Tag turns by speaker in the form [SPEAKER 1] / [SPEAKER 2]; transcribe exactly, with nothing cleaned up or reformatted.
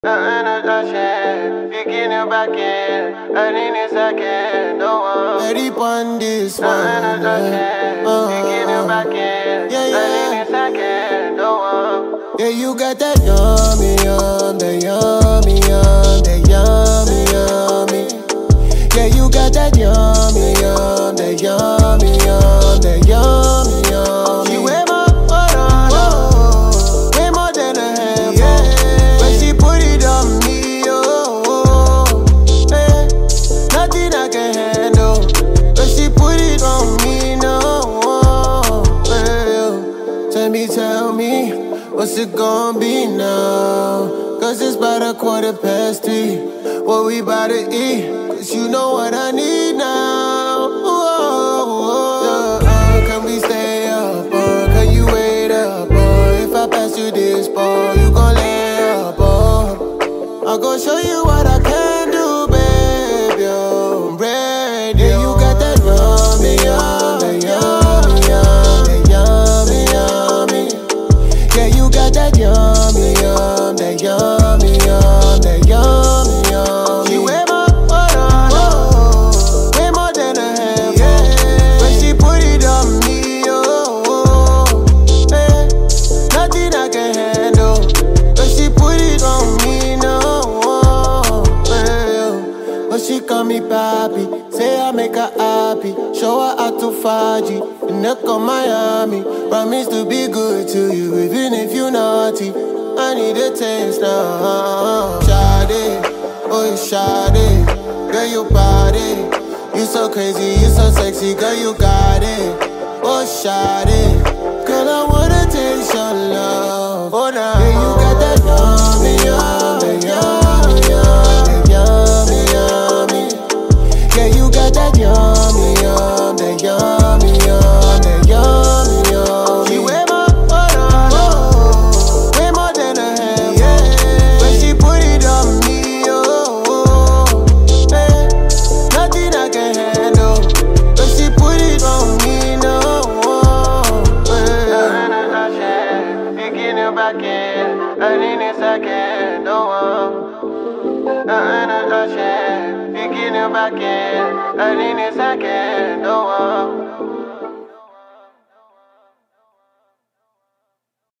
[SPEAKER 1] Nothing to shit. You get it back in. I need a second. No one.
[SPEAKER 2] Ready on this one.
[SPEAKER 1] Nothing to shit. You get it back in.
[SPEAKER 2] Yeah, yeah.
[SPEAKER 1] I need a second. No one.
[SPEAKER 2] Yeah, you got that yummy, yum, that yummy, yum, that yummy, yummy. Yeah, you got that yummy, yum, that yummy, yum, that yummy, yummy. She wear my banana, way more than a handful. Yeah. When she put it on me, oh, oh, hey, nothing I can handle. When she put it on me, no, oh, hey, tell me, tell me, what's it gonna be now? Cause it's about a quarter past three. What we about to eat? Cause you know what I need now. Whoa, whoa. Uh, uh, can we stay up? Uh, can you wait up? Uh, if I pass you this ball, you gon' lay up? Uh, I'm gon' show you what I can do, baby. I'm ready. Yeah, you got that yummy, yum, that yummy, yum, that yummy, yummy. Yeah, you got that yummy, yum, that yummy, yum, that yummy, yum. She wear my banana, way more than a handful. Yeah. When she put it on me, oh, oh, hey, nothing I can handle. When she put it on me, no, oh, hey, but she call me papi, say I make her happy. Show her how to Faji, in the Miami. Promise to be good to you, even if you naughty. I need a taste now. Shawty, oh Shawty, girl you body. You so crazy, you so sexy, girl you got it. Oh Shawty, girl I wanna taste your love. Oh now, yeah, you got that yummy, yummy, yummy, yummy, yummy, yummy. Yeah, you got that yummy, yum, that yummy, yum, that yummy, yummy. She wear my banana, way more than a handful. Yeah. When she put it on me, oh, oh, hey, nothing I can handle. When she put it on me, no, oh, hey.
[SPEAKER 1] Nothing to shit. You get it back in. I need a second. No one. Nothing to shit. You get it back in. I need a second. No one.